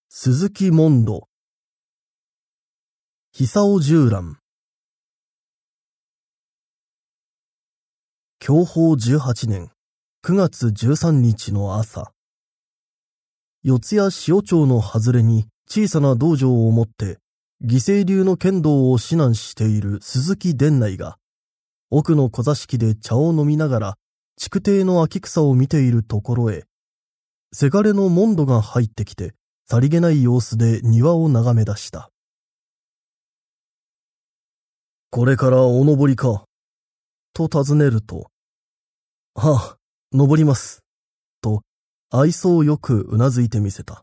鈴木門戸、久尾十覧。享保18年9月13日の朝、四谷塩町の外れに小さな道場を持って、義清流の剣道を指南している鈴木伝内が、奥の小座敷で茶を飲みながら、築堤の秋草を見ているところへ、せがれの門戸が入ってきて、さりげない様子で庭を眺め出した。これからお登りかと尋ねると、はあ、登ります。と、愛想よくうなずいてみせた。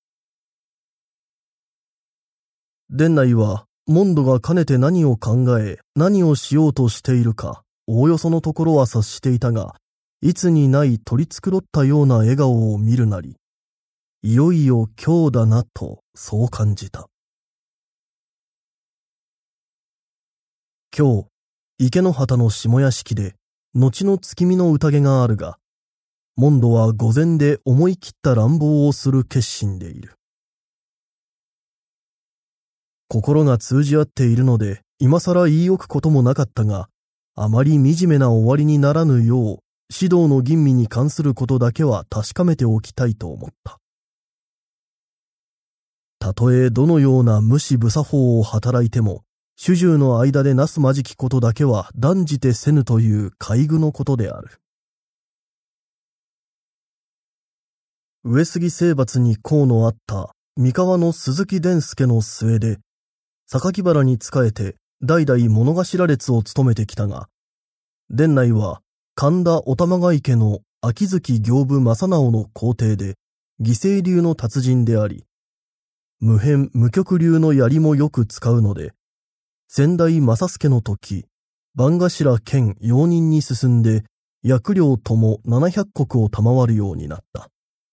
伝内は、門戸がかねて何を考え、何をしようとしているか、おおよそのところは察していたが、いつにない取り繕ったような笑顔を見るなり、いよいよ今日だなと、そう感じた。今日、池の端の下屋敷で、後の月見の宴があるが、門戸は御前で思い切った乱暴をする決心でいる。心が通じ合っているので、今更言い置くこともなかったが、あまり惨めな終わりにならぬよう、指導の吟味に関することだけは確かめておきたいと思った。たとえどのような無私無作法を働いても、主従の間でなすまじきことだけは断じてせぬという懐愚のことである。上杉征伐に功のあった三河の鈴木伝助の末で、榊原に仕えて代々物頭列を務めてきたが、伝内は神田お玉ヶ池の秋月行部正直の皇帝で、義清流の達人であり、無変無極流の槍もよく使うので、先代正助の時、番頭兼用人に進んで、薬料とも700石を賜るようになった。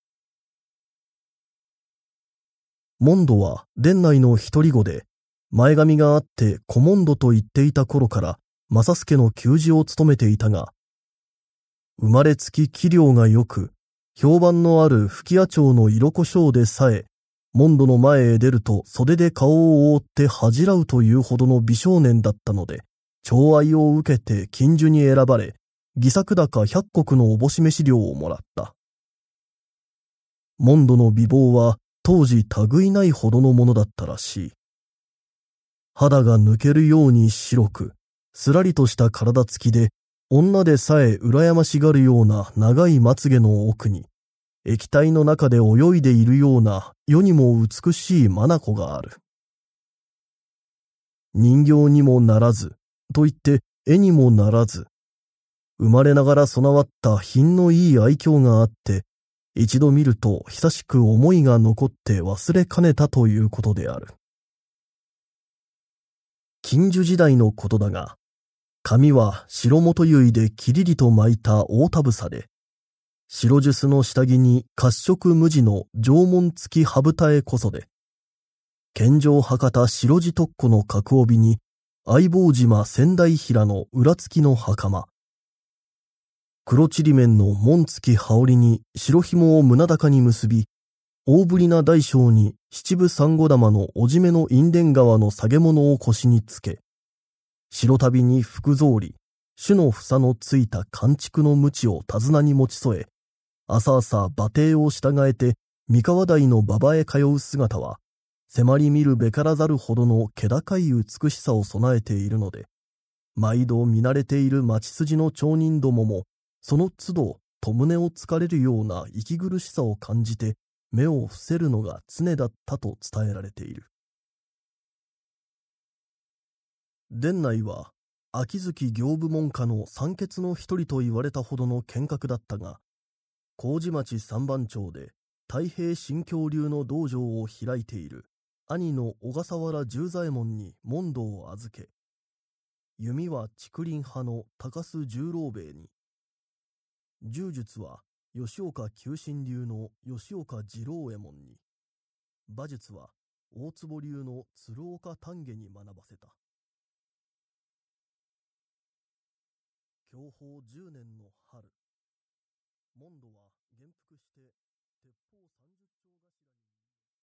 門戸は伝内の一人子で、前髪があって小門戸と言っていた頃から正助の給仕を務めていたが、生まれつき器量が良く、評判のある吹屋町の色胡椒でさえ、門戸の前へ出ると袖で顔を覆って恥じらうというほどの美少年だったので、寵愛を受けて金樹に選ばれ、戯作高100石のおぼし飯料をもらった。門戸の美貌は当時類ないほどのものだったらしい。肌が抜けるように白く、すらりとした体つきで、女でさえ羨ましがるような長いまつげの奥に、液体の中で泳いでいるような世にも美しい眼がある。人形にもならず、と言って絵にもならず、生まれながら備わった品のいい愛嬌があって、一度見ると久しく思いが残って忘れかねたということである。金樹時代のことだが、髪は白元結できりりと巻いた大たぶさで、白ジュスの下着に褐色無地の縄文付き羽二重こそで、健丈博多白地特攻の角帯に相棒島仙台平の裏付きの袴、黒ちりめんの紋付き羽織に白紐を胸高に結び、大ぶりな大小に七分珊瑚玉のおじめの印伝川の下げ物を腰につけ、白旅に福草履、種の房のついた寒竹の鞭を手綱に持ち添え、朝々馬蹄を従えて三河台の馬場へ通う姿は、迫り見るべからざるほどの気高い美しさを備えているので、毎度見慣れている町筋の町人どもも、その都度戸胸をつかれるような息苦しさを感じて、目を伏せるのが常だったと伝えられている。伝内は、秋月行部門下の三傑の一人と言われたほどの剣客だったが、麹町三番町で太平新教流の道場を開いている兄の小笠原十左衛門に門戸を預け、弓は竹林派の高須十郎兵衛に、柔術は吉岡久心流の吉岡次郎右衛門に、馬術は大坪流の鶴岡丹下に学ばせた。享保10年の春、門戸は元服して鉄砲30